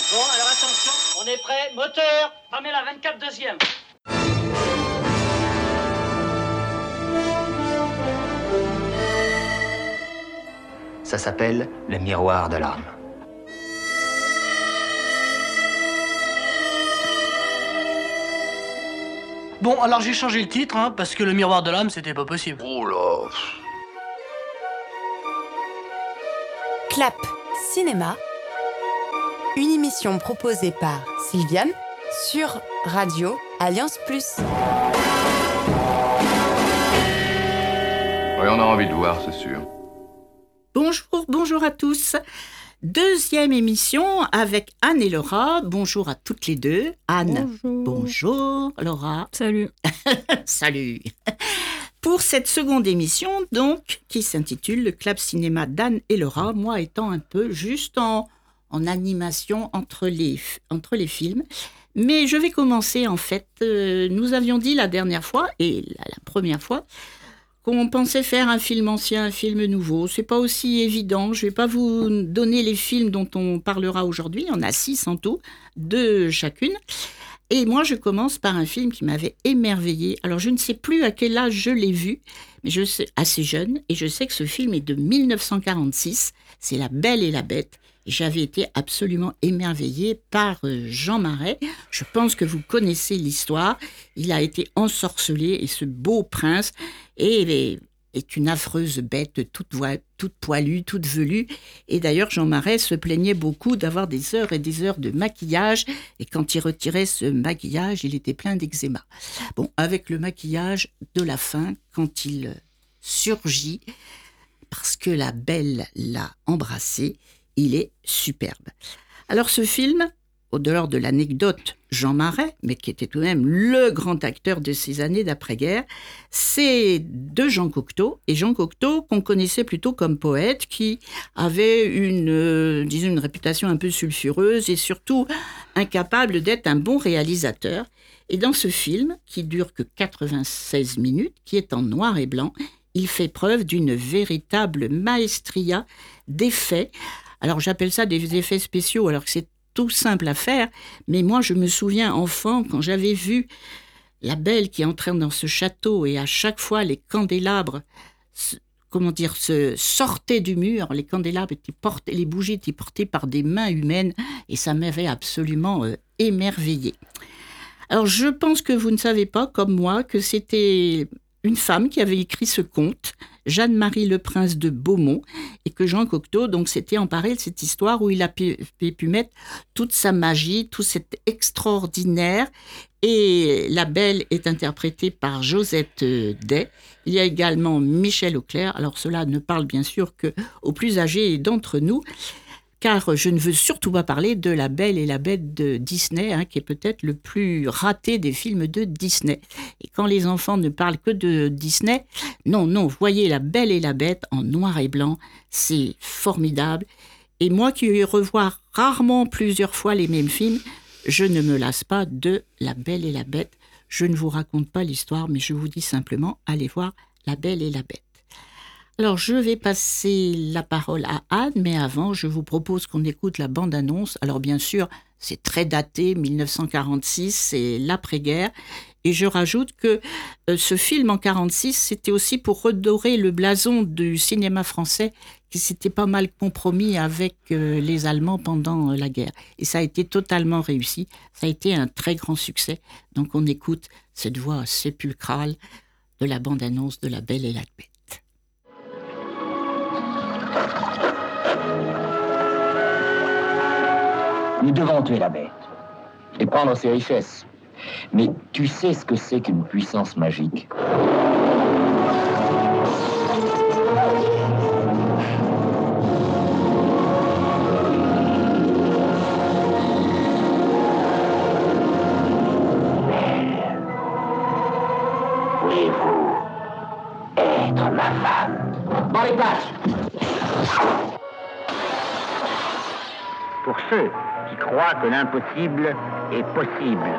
Bon, alors attention, on est prêt. Moteur, Pamela 24 deuxième. Ça s'appelle le miroir de l'âme. Bon, alors j'ai changé le titre, parce que le miroir de l'âme, c'était pas possible. Oh là. Clap Cinéma, une émission proposée par Sylviane sur Radio Alliance Plus. Oui, on a envie de voir, c'est sûr. Bonjour à tous. Deuxième émission avec Anne et Laura. Bonjour à toutes les deux. Anne, bonjour. Laura. Salut. Salut. Pour cette seconde émission, donc, qui s'intitule Le Clap Cinéma d'Anne et Laura, moi étant un peu juste en animation entre les films. Mais je vais commencer, en fait. Nous avions dit la dernière fois, et la première fois, qu'on pensait faire un film ancien, un film nouveau. C'est pas aussi évident. Je vais pas vous donner les films dont on parlera aujourd'hui. Il y en a 6 en tout, 2 chacune. Et moi, je commence par un film qui m'avait émerveillée. Alors, je ne sais plus à quel âge je l'ai vu, mais je sais, assez jeune. Et je sais que ce film est de 1946. C'est La Belle et la Bête. Et j'avais été absolument émerveillée par Jean Marais. Je pense que vous connaissez l'histoire. Il a été ensorcelé et ce beau prince est une affreuse bête, toute poilue, toute velue. Et d'ailleurs, Jean Marais se plaignait beaucoup d'avoir des heures et des heures de maquillage. Et quand il retirait ce maquillage, il était plein d'eczéma. Bon, avec le maquillage de la fin, quand il surgit, parce que la belle l'a embrassé, il est superbe. Alors ce film, au-delà de l'anecdote Jean Marais, mais qui était tout de même le grand acteur de ces années d'après-guerre, c'est de Jean Cocteau. Et Jean Cocteau, qu'on connaissait plutôt comme poète, qui avait une réputation un peu sulfureuse et surtout incapable d'être un bon réalisateur. Et dans ce film, qui dure que 96 minutes, qui est en noir et blanc, il fait preuve d'une véritable maestria d'effets. Alors j'appelle ça des effets spéciaux, alors que c'est tout simple à faire, mais moi je me souviens enfant, quand j'avais vu la belle qui entrait dans ce château et à chaque fois les candélabres se sortaient du mur, les candélabres étaient portés, les bougies étaient portées par des mains humaines et ça m'avait absolument émerveillée. Alors je pense que vous ne savez pas, comme moi, que c'était une femme qui avait écrit ce conte, Jeanne-Marie Le Prince de Beaumont, et que Jean Cocteau donc, s'était emparé de cette histoire où il a pu mettre toute sa magie, tout cet extraordinaire. Et la belle est interprétée par Josette Day. Il y a également Michel Auclair. Alors cela ne parle bien sûr qu'aux plus âgés d'entre nous, car je ne veux surtout pas parler de La Belle et la Bête de Disney, qui est peut-être le plus raté des films de Disney. Et quand les enfants ne parlent que de Disney, non, voyez La Belle et la Bête en noir et blanc, c'est formidable. Et moi qui revois rarement plusieurs fois les mêmes films, je ne me lasse pas de La Belle et la Bête. Je ne vous raconte pas l'histoire, mais je vous dis simplement, allez voir La Belle et la Bête. Alors, je vais passer la parole à Anne, mais avant, je vous propose qu'on écoute la bande-annonce. Alors, bien sûr, c'est très daté, 1946, c'est l'après-guerre. Et je rajoute que ce film en 1946, c'était aussi pour redorer le blason du cinéma français qui s'était pas mal compromis avec les Allemands pendant la guerre. Et ça a été totalement réussi. Ça a été un très grand succès. Donc, on écoute cette voix sépulcrale de la bande-annonce de La Belle et la Bête. Nous devons tuer la bête et prendre ses richesses. Mais tu sais ce que c'est qu'une puissance magique? Voulez-vous être ma femme? Dans les places! Pour ceux qui croient que l'impossible est possible.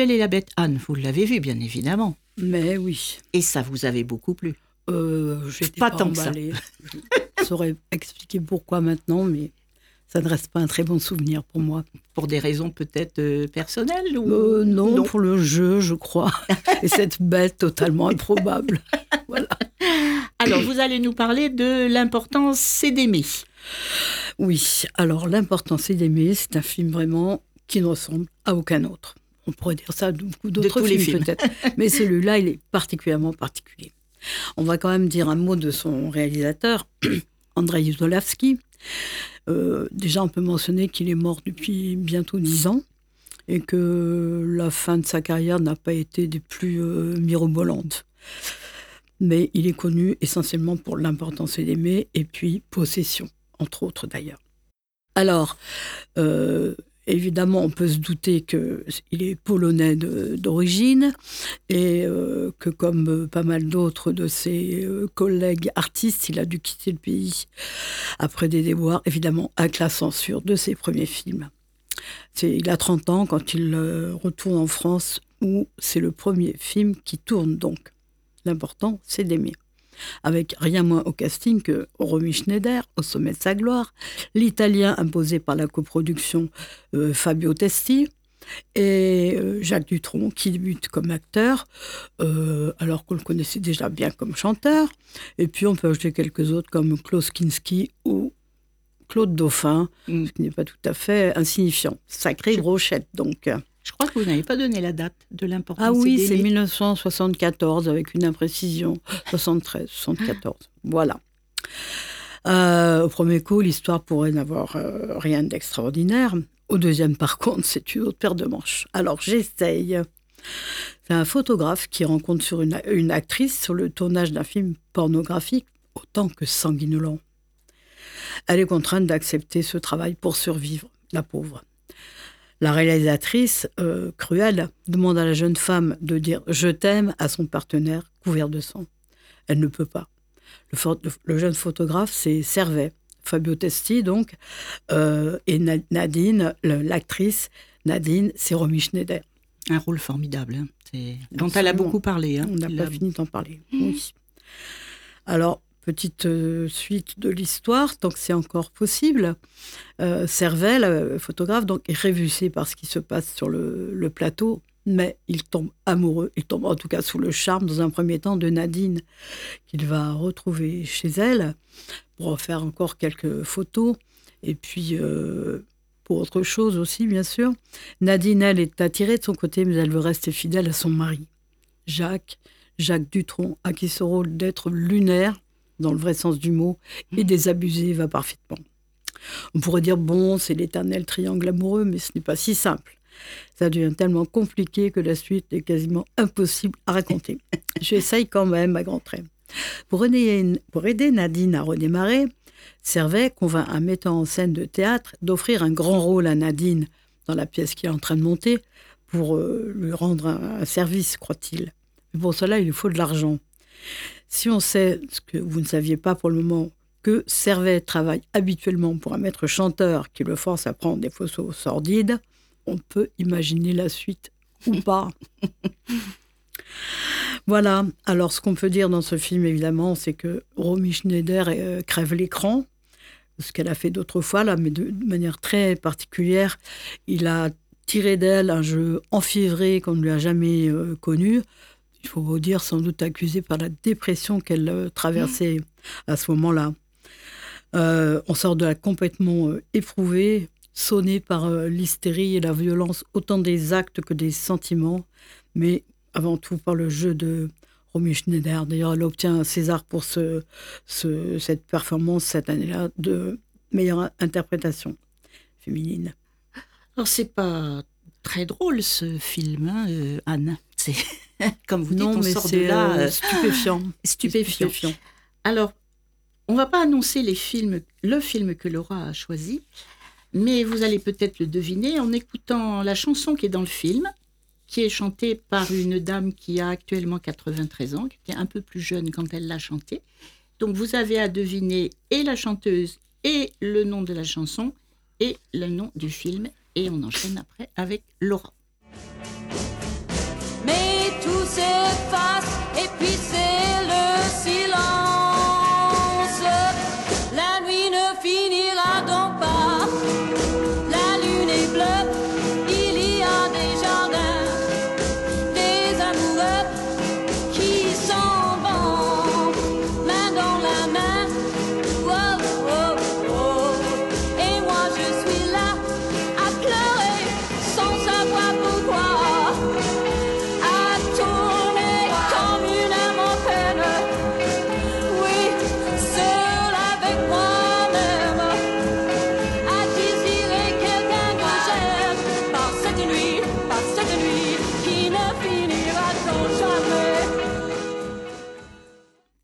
Belle et la Bête. Anne, vous l'avez vu, bien évidemment. Mais oui. Et ça vous avait beaucoup plu? J'étais Pas pas tant que ça. emballée. Je saurais expliquer pourquoi maintenant, mais ça ne reste pas un très bon souvenir pour moi. Pour des raisons peut-être personnelles ou... Non, pour le jeu, je crois. Et cette bête totalement improbable. Voilà. Alors, vous allez nous parler de l'importance, c'est d'aimer. Oui, alors l'important, c'est d'aimer. C'est un film vraiment qui ne ressemble à aucun autre. On pourrait dire ça de beaucoup d'autres tous les films, films. peut-être. Mais celui-là, il est particulièrement particulier. On va quand même dire un mot de son réalisateur, Andrei Jodorowsky. Déjà, on peut mentionner qu'il est mort depuis bientôt 10 ans et que la fin de sa carrière n'a pas été des plus mirobolantes. Mais il est connu essentiellement pour l'importance d'aimer et puis Possession, entre autres d'ailleurs. Alors, évidemment, on peut se douter qu'il est polonais d'origine et que, comme pas mal d'autres de ses collègues artistes, il a dû quitter le pays après des déboires, évidemment, avec la censure de ses premiers films. Il a 30 ans quand il retourne en France, où c'est le premier film qui tourne donc. L'important, c'est d'aimer. Avec rien moins au casting que Romy Schneider, au sommet de sa gloire, l'Italien imposé par la coproduction Fabio Testi, et Jacques Dutronc, qui débute comme acteur, alors qu'on le connaissait déjà bien comme chanteur. Et puis on peut ajouter quelques autres comme Klaus Kinski ou Claude Dauphin, ce qui n'est pas tout à fait insignifiant. Sacrée brochette, donc. Je crois que vous n'avez pas donné la date de l'importance. Ah oui, c'est d'aimer. 1974, avec une imprécision. 73, 74. Voilà. Au premier coup, l'histoire pourrait n'avoir rien d'extraordinaire. Au deuxième, par contre, c'est une autre paire de manches. Alors, j'essaye. C'est un photographe qui rencontre sur une actrice sur le tournage d'un film pornographique autant que sanguinolent. Elle est contrainte d'accepter ce travail pour survivre, la pauvre. La réalisatrice, cruelle, demande à la jeune femme de dire « je t'aime » à son partenaire couvert de sang. Elle ne peut pas. Le jeune photographe, c'est Servet, Fabio Testi donc, et Nadine, l'actrice Nadine, c'est Romy Schneider. Un rôle formidable, hein. Dont elle a beaucoup parlé. Hein. On n'a pas fini d'en parler, oui. Alors, petite suite de l'histoire, tant que c'est encore possible. Servet, le photographe, donc, est révulsé par ce qui se passe sur le plateau, mais il tombe amoureux, il tombe en tout cas sous le charme, dans un premier temps, de Nadine, qu'il va retrouver chez elle, pour faire encore quelques photos, et puis pour autre chose aussi, bien sûr. Nadine, elle, est attirée de son côté, mais elle veut rester fidèle à son mari, Jacques Dutronc, à qui ce rôle d'être lunaire, dans le vrai sens du mot, et désabusé va parfaitement. On pourrait dire, bon, c'est l'éternel triangle amoureux, mais ce n'est pas si simple. Ça devient tellement compliqué que la suite est quasiment impossible à raconter. J'essaye quand même à grands traits. Pour aider Nadine à redémarrer, Servet convainc un metteur en scène de théâtre d'offrir un grand rôle à Nadine dans la pièce qu'il est en train de monter pour lui rendre un service, croit-il. Mais pour cela, il lui faut de l'argent. Si on sait, ce que vous ne saviez pas pour le moment, que Servet travaille habituellement pour un maître chanteur qui le force à prendre des photos sordides, on peut imaginer la suite ou pas. Voilà. Alors, ce qu'on peut dire dans ce film, évidemment, c'est que Romy Schneider crève l'écran, ce qu'elle a fait d'autres fois, là, mais de manière très particulière. Il a tiré d'elle un jeu enfiévré qu'on ne lui a jamais connu. Il faut vous dire, sans doute accusée par la dépression qu'elle traversait à ce moment-là. On sort de là complètement éprouvée, sonnée par l'hystérie et la violence, autant des actes que des sentiments, mais avant tout par le jeu de Romy Schneider. D'ailleurs, elle obtient un César pour cette performance cette année-là de meilleure interprétation féminine. Alors, c'est pas très drôle ce film, hein, Anne. C'est comme vous dites, on sort de là stupéfiant. Alors, on va pas annoncer le film que Laura a choisi, mais vous allez peut-être le deviner en écoutant la chanson qui est dans le film, qui est chantée par une dame qui a actuellement 93 ans, qui était un peu plus jeune quand elle l'a chantée. Donc vous avez à deviner et la chanteuse et le nom de la chanson et le nom du film, et on enchaîne après avec Laura.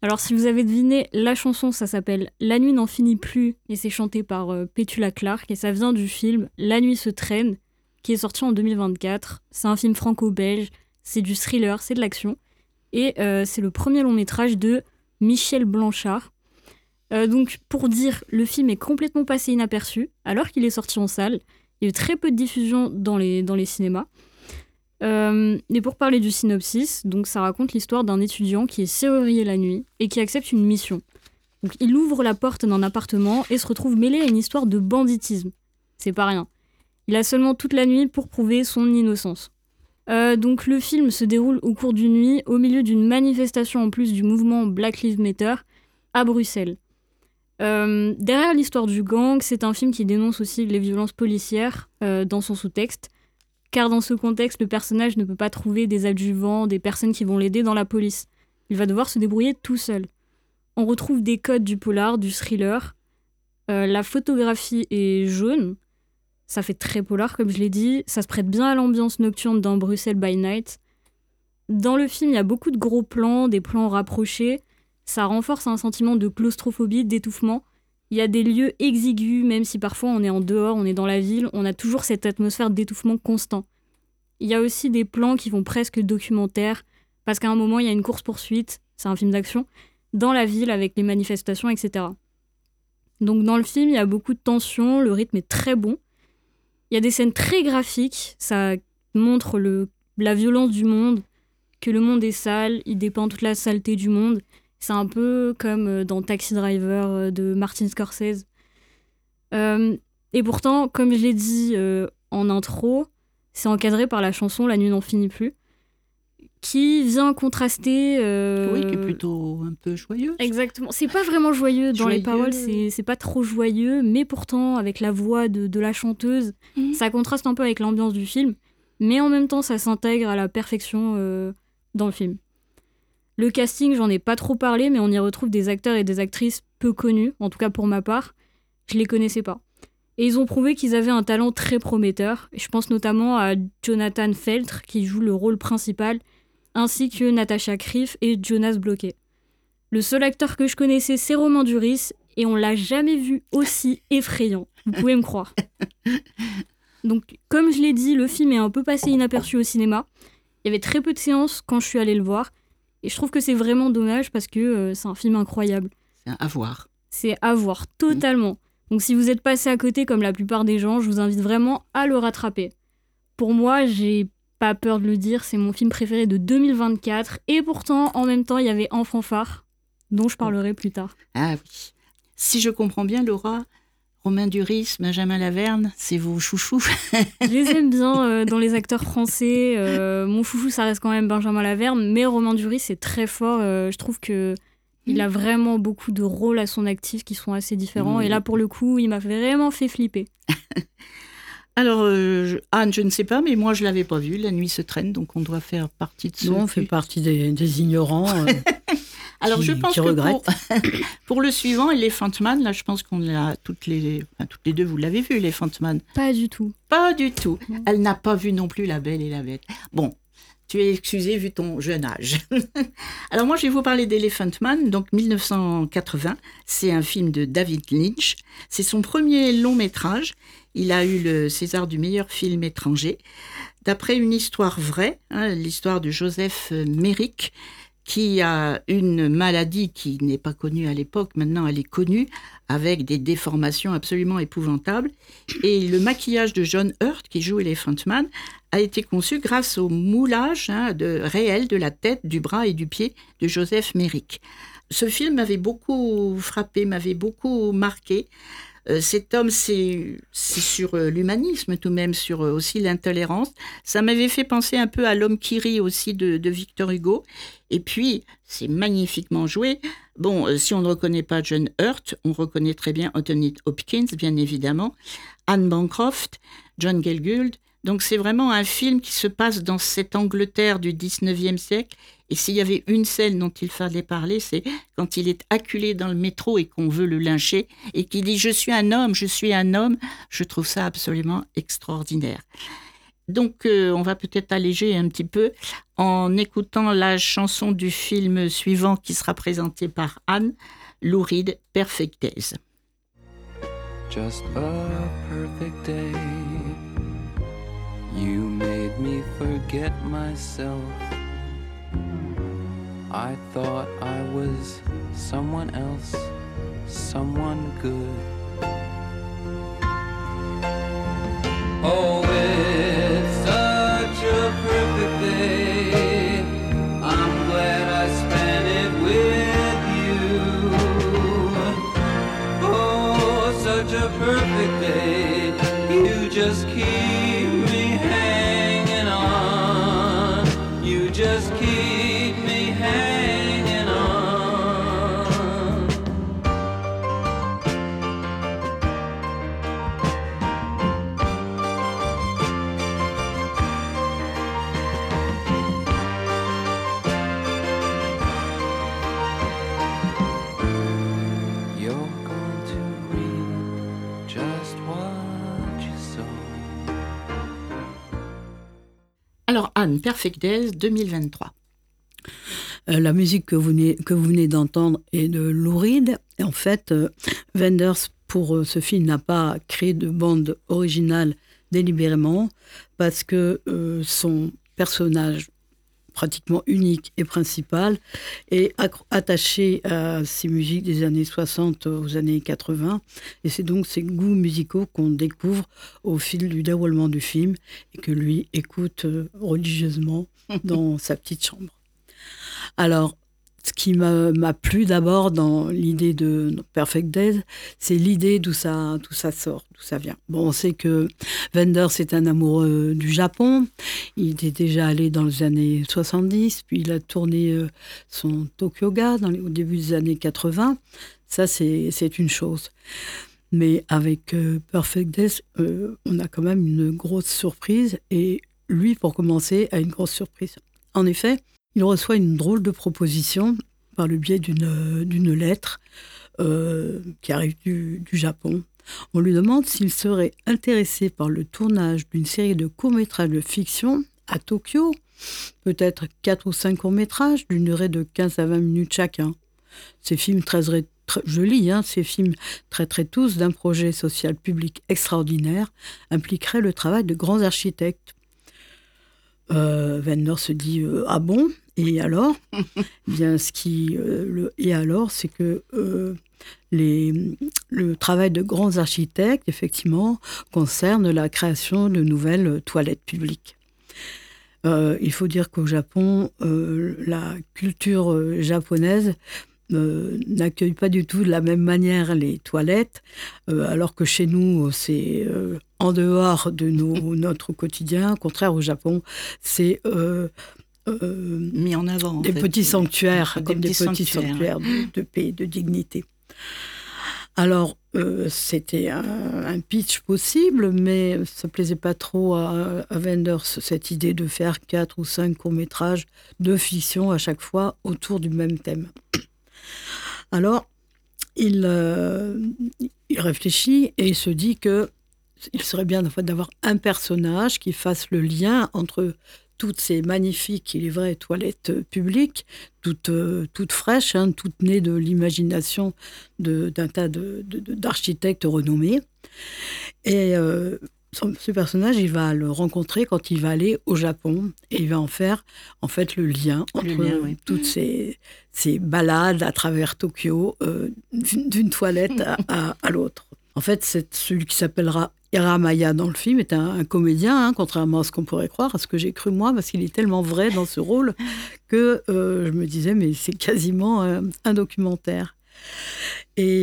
Alors, si vous avez deviné, la chanson, ça s'appelle « La nuit n'en finit plus » et c'est chanté par Petula Clark et ça vient du film « La nuit se traîne » qui est sorti en 2024. C'est un film franco-belge, c'est du thriller, c'est de l'action et c'est le premier long métrage de Michel Blanchard. Donc, pour dire, le film est complètement passé inaperçu alors qu'il est sorti en salle. Il y a eu très peu de diffusion dans les cinémas. Et pour parler du synopsis, donc ça raconte l'histoire d'un étudiant qui est serrurier la nuit et qui accepte une mission. Donc il ouvre la porte d'un appartement et se retrouve mêlé à une histoire de banditisme. C'est pas rien. Il a seulement toute la nuit pour prouver son innocence. Donc le film se déroule au cours d'une nuit au milieu d'une manifestation en plus du mouvement Black Lives Matter à Bruxelles. Derrière l'histoire du gang, c'est un film qui dénonce aussi les violences policières dans son sous-texte. Car dans ce contexte, le personnage ne peut pas trouver des adjuvants, des personnes qui vont l'aider dans la police. Il va devoir se débrouiller tout seul. On retrouve des codes du polar, du thriller. La photographie est jaune. Ça fait très polar, comme je l'ai dit. Ça se prête bien à l'ambiance nocturne dans Bruxelles by Night. Dans le film, il y a beaucoup de gros plans, des plans rapprochés. Ça renforce un sentiment de claustrophobie, d'étouffement. Il y a des lieux exigus, même si parfois on est en dehors, on est dans la ville, on a toujours cette atmosphère d'étouffement constant. Il y a aussi des plans qui vont presque documentaires, parce qu'à un moment, il y a une course-poursuite, c'est un film d'action, dans la ville avec les manifestations, etc. Donc dans le film, il y a beaucoup de tension, le rythme est très bon. Il y a des scènes très graphiques, ça montre la violence du monde, que le monde est sale, il dépeint toute la saleté du monde. C'est un peu comme dans Taxi Driver de Martin Scorsese. Et pourtant, comme je l'ai dit en intro, c'est encadré par la chanson « La nuit n'en finit plus », qui vient contraster... Oui, qui est plutôt un peu joyeux. Exactement. C'est pas vraiment joyeux dans les paroles, c'est pas trop joyeux, mais pourtant, avec la voix de la chanteuse, ça contraste un peu avec l'ambiance du film, mais en même temps, ça s'intègre à la perfection dans le film. Le casting, j'en ai pas trop parlé, mais on y retrouve des acteurs et des actrices peu connus, en tout cas pour ma part. Je les connaissais pas. Et ils ont prouvé qu'ils avaient un talent très prometteur. Je pense notamment à Jonathan Feltre, qui joue le rôle principal, ainsi que Natasha Krief et Jonas Bloquet. Le seul acteur que je connaissais, c'est Romain Duris, et on l'a jamais vu aussi effrayant. Vous pouvez me croire. Donc, comme je l'ai dit, le film est un peu passé inaperçu au cinéma. Il y avait très peu de séances quand je suis allée le voir. Et je trouve que c'est vraiment dommage parce que c'est un film incroyable. C'est à voir. C'est à voir, totalement. Donc si vous êtes passé à côté comme la plupart des gens, je vous invite vraiment à le rattraper. Pour moi, j'ai pas peur de le dire, c'est mon film préféré de 2024. Et pourtant, en même temps, il y avait En fanfare, dont je parlerai plus tard. Ah oui. Si je comprends bien, Laura, Romain Duris, Benjamin Laverne, c'est vos chouchous. Je les aime bien dans les acteurs français. Mon chouchou, ça reste quand même Benjamin Laverne, mais Romain Duris, c'est très fort. Je trouve qu'il a vraiment beaucoup de rôles à son actif qui sont assez différents. Et là, pour le coup, il m'a vraiment fait flipper. Alors, Anne, je ne sais pas, mais moi, je ne l'avais pas vu. La nuit se traîne, donc on doit faire partie de ceux Non, on fait partie des ignorants. Alors, je pense que pour le suivant, Elephant Man, là, je pense qu'on l'a toutes les deux, vous l'avez vu, Elephant Man. Pas du tout. Pas du tout. Non. Elle n'a pas vu non plus La Belle et la Bête. Bon, tu es excusée vu ton jeune âge. Alors, moi, je vais vous parler d'Elephant Man, donc 1980. C'est un film de David Lynch. C'est son premier long métrage. Il a eu le César du meilleur film étranger. D'après une histoire vraie, l'histoire de Joseph Merrick, qui a une maladie qui n'est pas connue à l'époque, maintenant elle est connue, avec des déformations absolument épouvantables. Et le maquillage de John Hurt, qui joue Elephant Man, a été conçu grâce au moulage réel de la tête, du bras et du pied de Joseph Merrick. Ce film m'avait beaucoup frappé, m'avait beaucoup marqué. Cet homme, c'est sur l'humanisme tout de même, sur aussi l'intolérance. Ça m'avait fait penser un peu à L'homme qui rit aussi de Victor Hugo. Et puis, c'est magnifiquement joué. Bon, si on ne reconnaît pas John Hurt, on reconnaît très bien Anthony Hopkins, bien évidemment, Anne Bancroft, John Gielgud. Donc c'est vraiment un film qui se passe dans cette Angleterre du 19e siècle. Et s'il y avait une scène dont il fallait parler, c'est quand il est acculé dans le métro et qu'on veut le lyncher et qu'il dit « Je suis un homme, je suis un homme ». Je trouve ça absolument extraordinaire. Donc, on va peut-être alléger un petit peu en écoutant la chanson du film suivant qui sera présentée par Anne, Lou Reed, Perfect Days. Just a perfect day. You made me forget myself. I thought I was someone else, someone good. Oh, it's such a perfect day. I'm glad I spent it with you. Oh, such a perfect day. You just keep me hanging on. You just keep me hanging on. You're going to read just what you sow. Alors, Anne, Perfect Days 2023. La musique que vous venez d'entendre est de Lou Reed. Et en fait, Wenders, pour ce film, n'a pas créé de bande originale délibérément parce que son personnage pratiquement unique et principal est attaché à ces musiques des années 60 aux années 80. Et c'est donc ces goûts musicaux qu'on découvre au fil du déroulement du film et que lui écoute religieusement dans sa petite chambre. Alors, ce qui m'a plu d'abord dans l'idée de Perfect Days, c'est l'idée d'où ça sort, d'où ça vient. Bon, on sait que Wenders est un amoureux du Japon. Il était déjà allé dans les années 70, puis il a tourné son Tokyo-ga au début des années 80. Ça, c'est une chose. Mais avec Perfect Days, on a quand même une grosse surprise. Et lui, pour commencer, a une grosse surprise. En effet, il reçoit une drôle de proposition par le biais d'une lettre qui arrive du Japon. On lui demande s'il serait intéressé par le tournage d'une série de courts-métrages de fiction à Tokyo, peut-être 4 ou 5 courts-métrages d'une durée de 15 à 20 minutes chacun. Ces films très jolis, ces films traiteraient tous d'un projet social public extraordinaire, impliqueraient le travail de grands architectes. Wenders se dit ah bon, et alors bien et alors c'est que le travail de grands architectes effectivement concerne la création de nouvelles toilettes publiques. Il faut dire qu'au Japon la culture japonaise n'accueille pas du tout de la même manière les toilettes, alors que chez nous, c'est en dehors de notre quotidien. Au contraire, au Japon, c'est mis en avant. Des petits sanctuaires, comme des petits sanctuaires de paix, de dignité. Alors, c'était un pitch possible, mais ça ne plaisait pas trop à Wenders, cette idée de faire 4 ou 5 courts-métrages de fiction à chaque fois autour du même thème. Alors, il réfléchit et il se dit qu'il serait bien d'avoir un personnage qui fasse le lien entre toutes ces magnifiques, il est vrai, toilettes publiques, toutes fraîches, toutes nées de l'imagination d'un tas d'architectes renommés. Et ce personnage, il va le rencontrer quand il va aller au Japon et il va en faire en fait le lien entre toutes ces balades à travers Tokyo, d'une toilette à l'autre. En fait, c'est celui qui s'appellera Hiramaya dans le film est un comédien, contrairement à ce qu'on pourrait croire, à ce que j'ai cru moi, parce qu'il est tellement vrai dans ce rôle que je me disais, mais c'est quasiment un documentaire. Et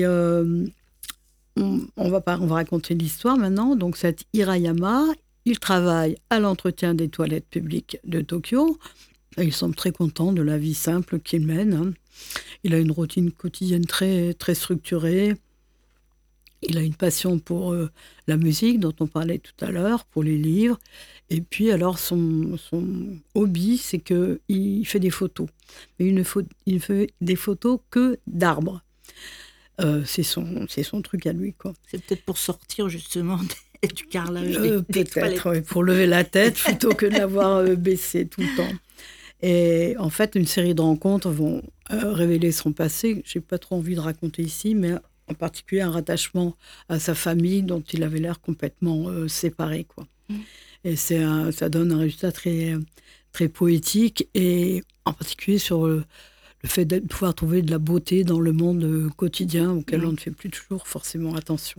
on va raconter l'histoire maintenant. Donc cet Hirayama, il travaille à l'entretien des toilettes publiques de Tokyo. Et il semble très content de la vie simple qu'il mène. Il a une routine quotidienne très, très structurée. Il a une passion pour la musique dont on parlait tout à l'heure, pour les livres. Et puis alors son hobby, c'est qu'il fait des photos. Mais il fait des photos que d'arbres. C'est son truc à lui, quoi. C'est peut-être pour sortir justement fait du carrelage des toilettes. Peut-être, oui, pour lever la tête plutôt que de l'avoir baissée tout le temps. Et en fait, une série de rencontres vont révéler son passé. Je n'ai pas trop envie de raconter ici, mais en particulier un rattachement à sa famille dont il avait l'air complètement séparé, quoi. Et ça donne un résultat très, très poétique, et en particulier sur le fait de pouvoir trouver de la beauté dans le monde quotidien auquel on ne fait plus toujours forcément attention.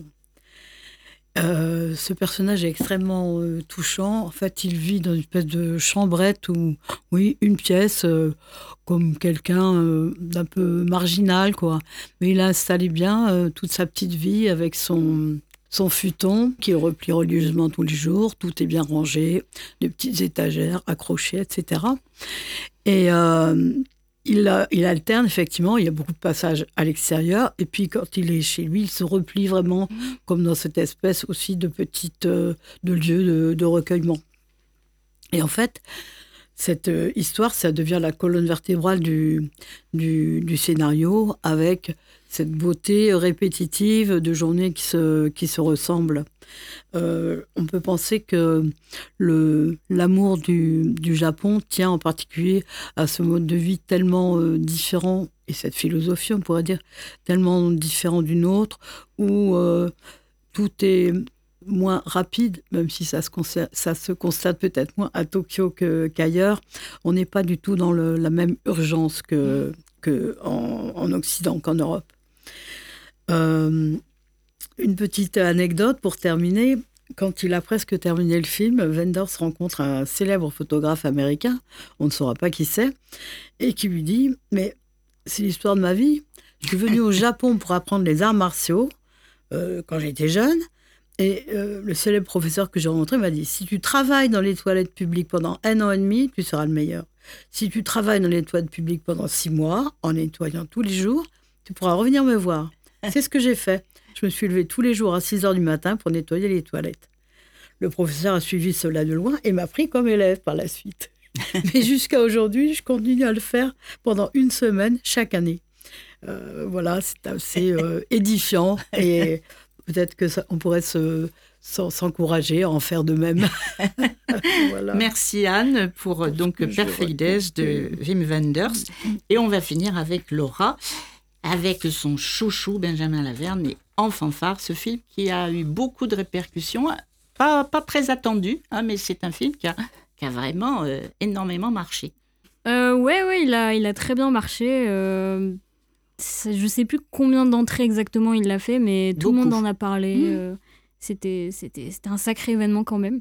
Ce personnage est extrêmement touchant. En fait, il vit dans une espèce de chambrette où, oui, une pièce, comme quelqu'un d'un peu marginal, quoi. Mais il a installé bien toute sa petite vie avec son futon qui replie religieusement tous les jours. Tout est bien rangé, des petites étagères accrochées, etc. Et il alterne, effectivement, il y a beaucoup de passages à l'extérieur, et puis quand il est chez lui, il se replie vraiment comme dans cette espèce aussi de de lieu de recueillement. Et en fait, cette histoire, ça devient la colonne vertébrale du scénario, avec cette beauté répétitive de journées qui se ressemblent. On peut penser que l'amour du Japon tient en particulier à ce mode de vie tellement différent, et cette philosophie, on pourrait dire, tellement différent d'une autre, où tout est moins rapide, même si ça se constate peut-être moins à Tokyo qu'ailleurs. On n'est pas du tout dans la même urgence qu'en Occident, qu'en Europe. Une petite anecdote pour terminer. Quand il a presque terminé le film, Wenders rencontre un célèbre photographe américain, on ne saura pas qui c'est, et qui lui dit « Mais c'est l'histoire de ma vie. Je suis venu au Japon pour apprendre les arts martiaux quand j'étais jeune. Et le célèbre professeur que j'ai rencontré m'a dit « Si tu travailles dans les toilettes publiques pendant 1 an et demi, tu seras le meilleur. Si tu travailles dans les toilettes publiques pendant 6 mois, en nettoyant tous les jours, tu pourras revenir me voir. » C'est ce que j'ai fait. Je me suis levée tous les jours à 6h du matin pour nettoyer les toilettes. Le professeur a suivi cela de loin et m'a pris comme élève par la suite. Mais jusqu'à aujourd'hui, je continue à le faire pendant 1 semaine chaque année. Voilà, c'est assez édifiant, et peut-être on pourrait s'encourager à en faire de même. Voilà. Merci Anne pour donc Perfect Days de Wim Wenders. Et on va finir avec Laura, avec son chouchou Benjamin Laverne et En fanfare, ce film qui a eu beaucoup de répercussions, pas très attendu, hein, mais c'est un film qui a vraiment énormément marché. Ouais, il a très bien marché. Je sais plus combien d'entrées exactement il l'a fait, mais tout le monde en a parlé. C'était un sacré événement quand même.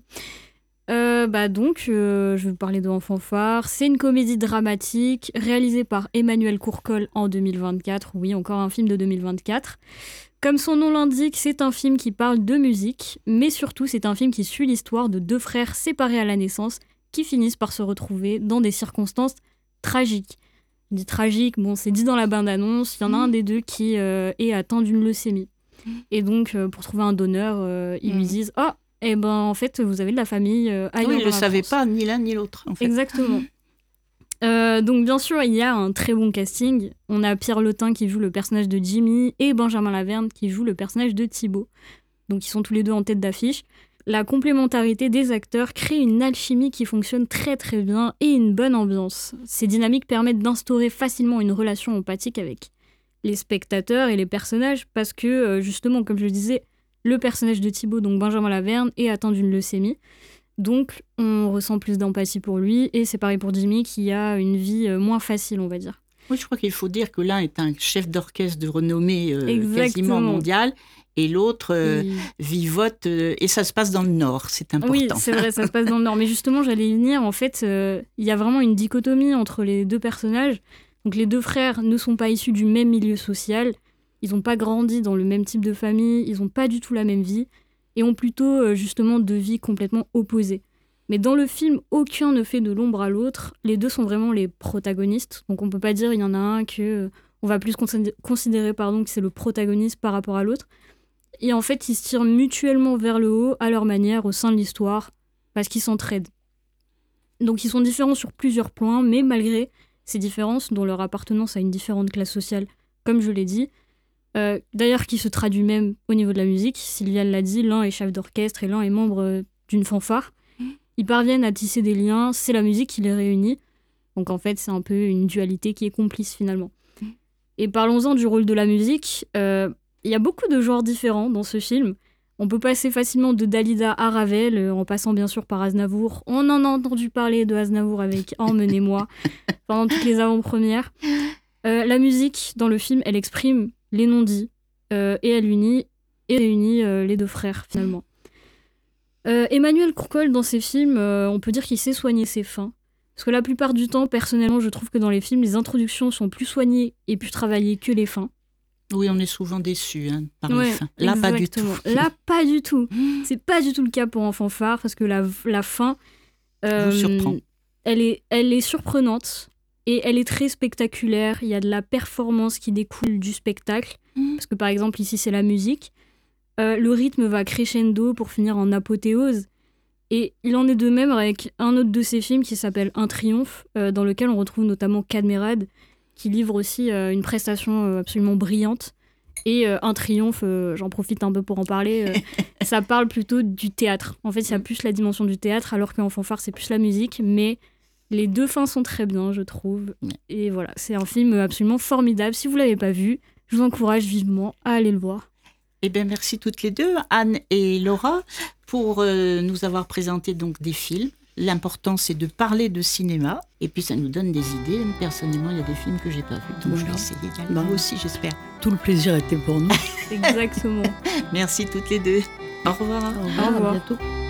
Je vais vous parler de En fanfare. C'est une comédie dramatique réalisée par Emmanuel Courcol en 2024. Oui, encore un film de 2024. Comme son nom l'indique, c'est un film qui parle de musique, mais surtout c'est un film qui suit l'histoire de 2 frères séparés à la naissance qui finissent par se retrouver dans des circonstances tragiques. Je dis tragique, bon, c'est dit dans la bande-annonce, il y en a un des deux qui est atteint d'une leucémie. Et donc, pour trouver un donneur, ils lui disent « Ah, en fait, vous avez de la famille ailleurs dans la France. » Oui, ils ne le savaient pas, ni l'un ni l'autre, en fait. Exactement. Donc, bien sûr, il y a un très bon casting. On a Pierre Lotin qui joue le personnage de Jimmy et Benjamin Laverne qui joue le personnage de Thibaut. Donc, ils sont tous les deux en tête d'affiche. La complémentarité des acteurs crée une alchimie qui fonctionne très très bien et une bonne ambiance. Ces dynamiques permettent d'instaurer facilement une relation empathique avec les spectateurs et les personnages parce que, justement, comme je le disais, le personnage de Thibaut, donc Benjamin Laverne, est atteint d'une leucémie. Donc, on ressent plus d'empathie pour lui. Et c'est pareil pour Jimmy, qui a une vie moins facile, on va dire. Oui, je crois qu'il faut dire que l'un est un chef d'orchestre de renommée quasiment mondiale. Et l'autre vivote, et ça se passe dans le Nord, c'est important. Oui, c'est vrai, ça se passe dans le Nord. Mais justement, j'allais y venir. En fait, il y a vraiment une dichotomie entre les 2 personnages. Donc, les 2 frères ne sont pas issus du même milieu social. Ils n'ont pas grandi dans le même type de famille. Ils n'ont pas du tout la même vie. Et ont plutôt, justement, 2 vies complètement opposées. Mais dans le film, aucun ne fait de l'ombre à l'autre. Les 2 sont vraiment les protagonistes. Donc, on ne peut pas dire il y en a un que on va plus considérer que c'est le protagoniste par rapport à l'autre. Et en fait, ils se tirent mutuellement vers le haut à leur manière au sein de l'histoire parce qu'ils s'entraident. Donc ils sont différents sur plusieurs points, mais malgré ces différences, dont leur appartenance à une différente classe sociale, comme je l'ai dit, d'ailleurs qui se traduit même au niveau de la musique. Sylviane l'a dit, l'un est chef d'orchestre et l'un est membre d'une fanfare. Ils parviennent à tisser des liens, c'est la musique qui les réunit. Donc en fait, c'est un peu une dualité qui est complice finalement. Et parlons-en du rôle de la musique. Il y a beaucoup de genres différents dans ce film. On peut passer facilement de Dalida à Ravel, en passant bien sûr par Aznavour. On en a entendu parler de Aznavour avec Emmenez-moi pendant toutes les avant-premières. La musique dans le film, elle exprime les non-dits et elle unit et réunit les deux frères finalement. Emmanuel Courcol, dans ses films, on peut dire qu'il sait soigner ses fins. Parce que la plupart du temps, personnellement, je trouve que dans les films, les introductions sont plus soignées et plus travaillées que les fins. Oui, on est souvent déçus par les fins. Là, exactement. Pas du tout. Là, pas du tout. C'est pas du tout le cas pour En fanfare, parce que la fin, vous surprend. Elle est surprenante et elle est très spectaculaire. Il y a de la performance qui découle du spectacle. Parce que par exemple, ici, c'est la musique. Le rythme va crescendo pour finir en apothéose. Et il en est de même avec un autre de ses films qui s'appelle Un triomphe, dans lequel on retrouve notamment Cadmerade, qui livre aussi une prestation absolument brillante. Et Un triomphe, j'en profite un peu pour en parler, ça parle plutôt du théâtre. En fait, ça a plus la dimension du théâtre, alors qu'en fanfare, c'est plus la musique. Mais les deux fins sont très bien, je trouve. Et voilà, c'est un film absolument formidable. Si vous ne l'avez pas vu, je vous encourage vivement à aller le voir. Eh bien, merci toutes les deux, Anne et Laura, pour nous avoir présenté donc des films. L'important, c'est de parler de cinéma, et puis ça nous donne des idées. Personnellement, il y a des films que j'ai pas vus, donc je vais essayer d'y aller. Moi aussi, j'espère. Tout le plaisir était pour nous. Exactement. Merci toutes les deux. Au revoir. Au revoir. À bientôt.